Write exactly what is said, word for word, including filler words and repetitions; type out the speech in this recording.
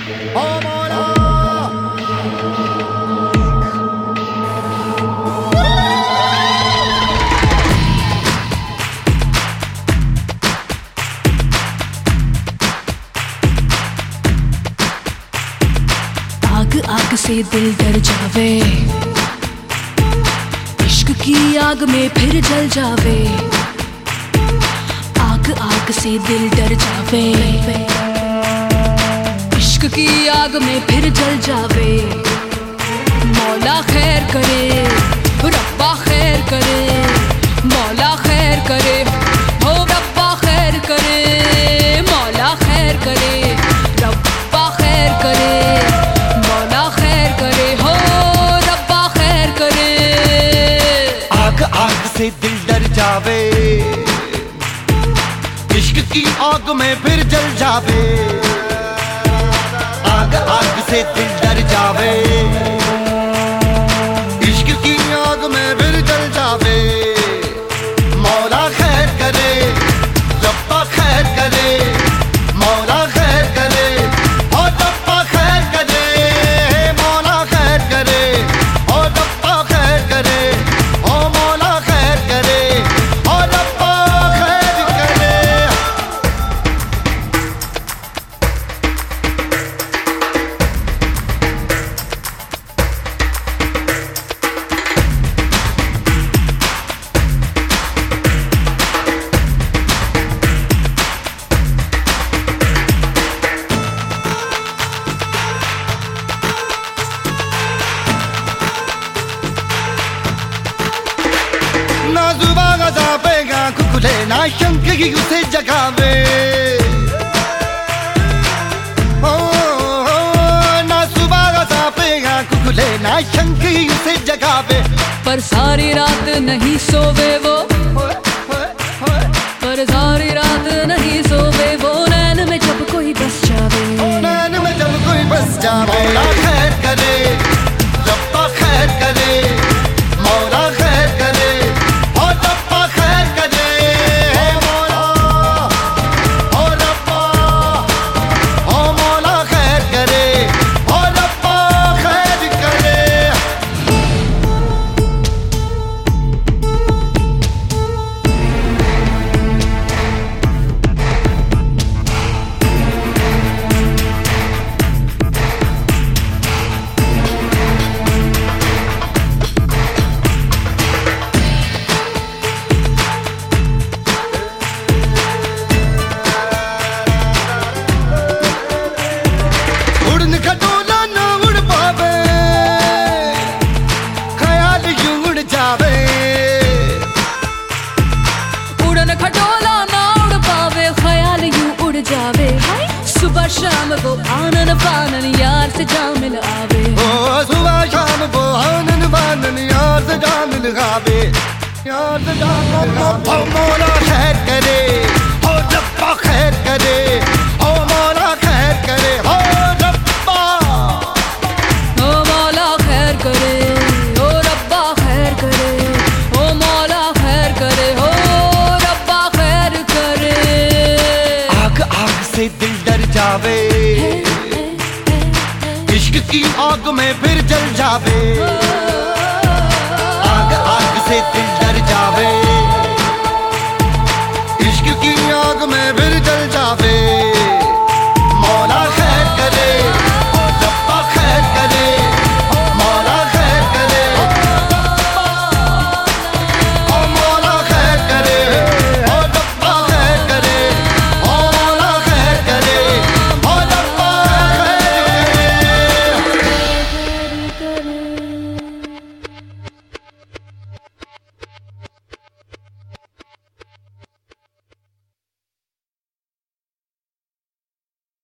ओ मौला आग आग से दिल डर जावे, इश्क की आग में फिर जल जावे। आग आग से दिल डर जावे, इश्क की आग में फिर जल जावे। मौला खैर करे, रब्बा खैर करे, मौला खैर करे, हो रब्बा खैर करे, मौला खैर करे, रब्बा खैर करे, मौला खैर करे, हो रब्बा खैर करे। आग आग से दिल डर जावे, इश्क की आग में फिर जल जावे। आग आग से दिल डर जावे, इश्क की आग में फिर जल जावे। मौला खैर करे, रब्बा खैर करे, मौला खैर करे, और रब्बा खैर करे, मौला खैर करे, और रब्बा खैर करे, ओ मौला खैर करे, और रब्बा खैर करे। ना जुबान गज़ाबेगा खुले ना शंख ही उसे जगावे। ओ, ओ, ना जुबान गज़ाबेगा खुले ना शंख ही उसे जगावे। पर सारी रात नहीं सोवे वो, पर सारी रात नहीं सोवे वो। नैन में जब कोई बस जावे, नैन में जब कोई बस जावे। मौला खैर करे, रब्बा खैर करे, मौला खैर करे, और रब्बा खैर करे, मौला, और रब्बा, ओ मौला खैर करे, और रब्बा खैर करे। उड़न खटोला ना उड़ पावे, ख्याल यूं उड़ जावे। उड़न खटोला ना उड़ पावे, ख्याल यूं उड़ जावे। सुबह शाम वो आनन फानन यार से जा मिल आवे। ओ सुबह शाम वो आनन बानन यार से जा मिल गावे, यार से जा मिल गावे। ओ मौला खैर करे, ओ रब्बा खैर करे, ओ मौला खैर करे, ओ रब्बा, ओ मौला खैर करे, ओ रब्बा खैर करे, ओ मौला खैर करे, ओ रब्बा खैर करे। आग आग से दिल डर जावे, इश्क की आग में फिर जल जावे। आग आग से दिल डर जावे, इश्क की आग में फिर जल जावे।